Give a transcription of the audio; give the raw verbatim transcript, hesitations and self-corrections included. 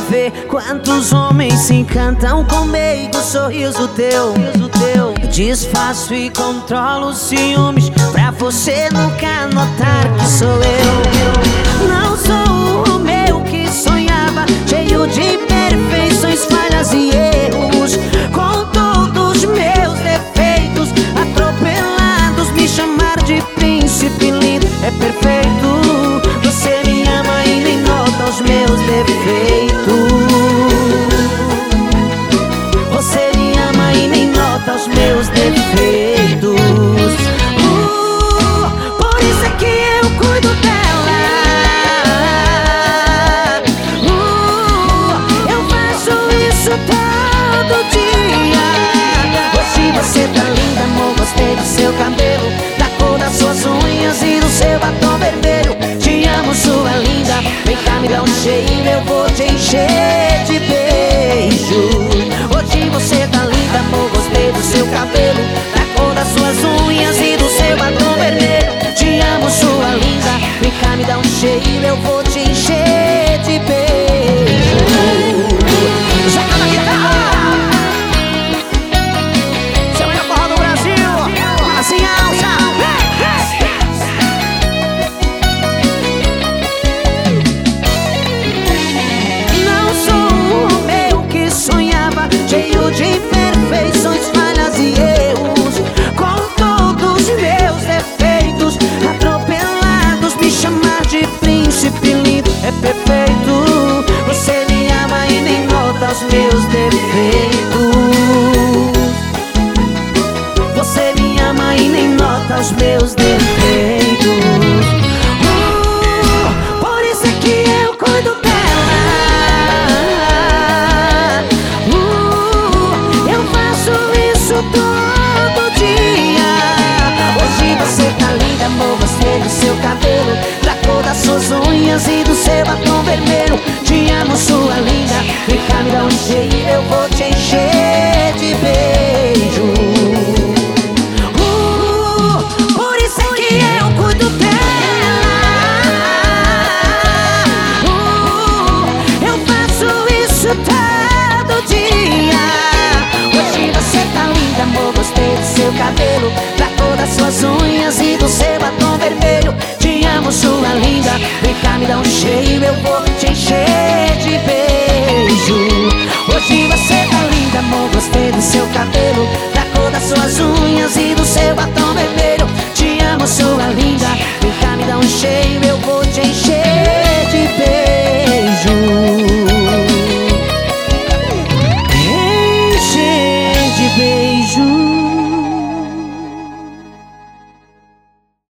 ver quantos homens se encantam com meio sorriso teu. Eu disfaço e controlo os ciúmes pra você nunca notar que sou eu. Não sou o meu que sonhava, cheio de perfeições, falhas e erros, com todos os meus defeitos atropelados. Me chamar de príncipe lindo é perfeito. Você me ama e nem nota os meus defeitos. Você me ama e nem nota os meus defeitos. uh, Por isso é que eu cuido dela. uh, Eu faço isso todo dia. Hoje você tá linda, amor, gostei do seu cabelo, da cor das suas unhas e do seu batom vermelho. Te amo, sua linda, vem cá, me dá um cheirinho, eu vou te encher de beijo. Hoje você tá linda, amor, gostei do seu cabelo, da cor das suas unhas e do seu batom vermelho. Te amo, sua linda, vem cá, me dá um cheirinho, eu vou te encher de beijo. Joga na guitarra! Seu melhor forró do Brasil, assim alça! Cheio de perfeições, falhas e erros, com todos os meus defeitos atropelados. Me chamar de príncipe lindo é perfeito. Você me ama e nem nota os meus defeitos. Você me ama e nem nota os meus defeitos. uh, Por isso é que eu cuido dela. Todo dia. Hoje você tá linda, amor, gostei do seu cabelo, da cor das suas unhas e do seu batom vermelho. Te amo, sua linda, vem cá, me dá um cheirinho, eu vou te encher de beijo. uh, Por isso é que eu cuido dela. uh, Eu faço isso todo dia. Hoje você tá linda, amor, gostei do seu cabelo, da cor das suas unhas e do seu batom vermelho. Te amo, sua linda, vem cá, me dá um cheiro, eu vou te encher de beijo.